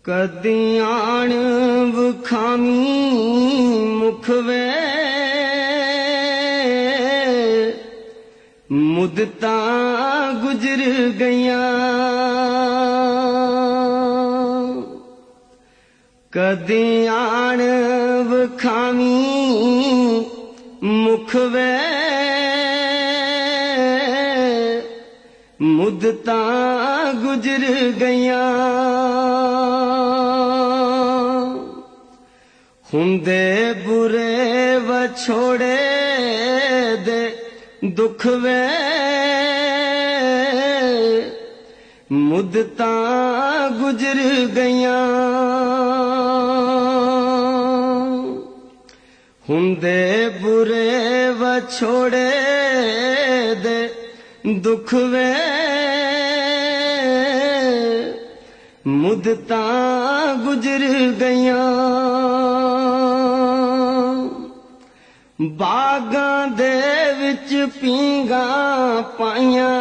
कदी आण वखामी मुख वे मुदता गुजर गईयां। कदी आण वखामी मुख वे मुदता गुजर गईयां। हुंदे बुरे वछोड़े दे दुख वे मुदता गुजर गईयां। हुंदे बुरे वछोड़े दे दुख वे मुदता गुजर गईयां। बागां दे विच पींगा पाइयां,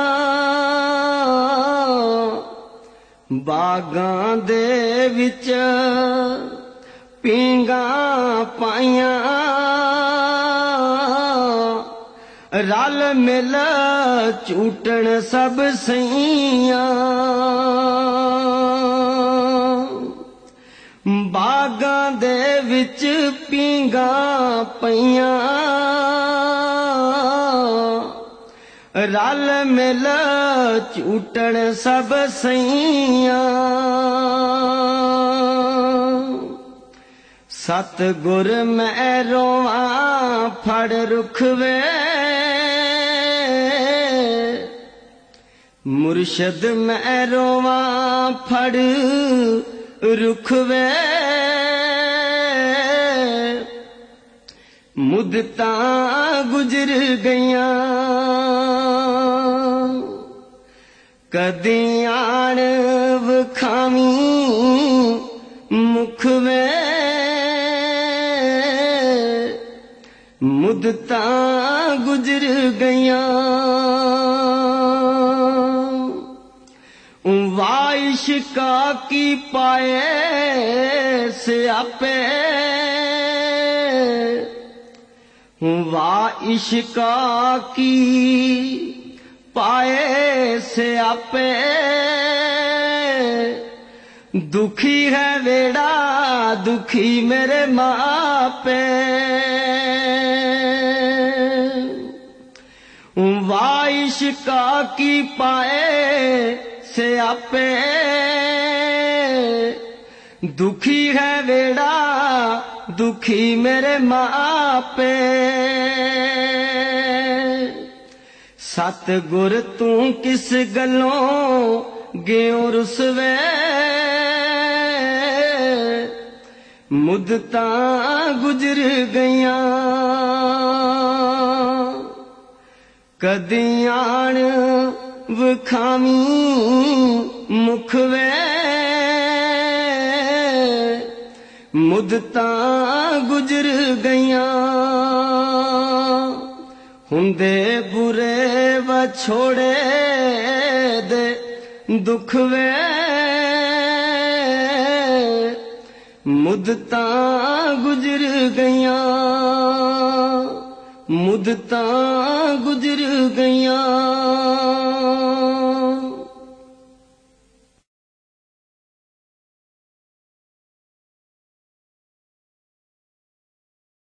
बागां दे विच पींगा पाइयां। रल मिल झूटन सब सईयां। बागां दे विच पींगा पईयां, रल मिल झूटन सब सईयां। सतगुर मैं रोवां फड़ रुख वे मुर्शद मैं रोवां फड़ रुख वे मुदता गुजर गईयां। कदी आण वखामी मुख वे मुदता गुजर गईयां। वाइश्का की पाए स्यापे, वाइश्का की पाए स्यापे। दुखी है वेड़ा दुखी मेरे मापे। वाइश्का की पाए स्यापे, दुखी है वेड़ा दुखी मेरे मापे। सतगुर तू किस गलों गेओ रुसवे मुदता गुजर गईयां। कदी आण वखामी मुख वे मुदता गुजर गईयां। हुंदे बुरे वछोड़े दे दुख वे मुदता गुजर गईयां। मुदता गुजर गईयां।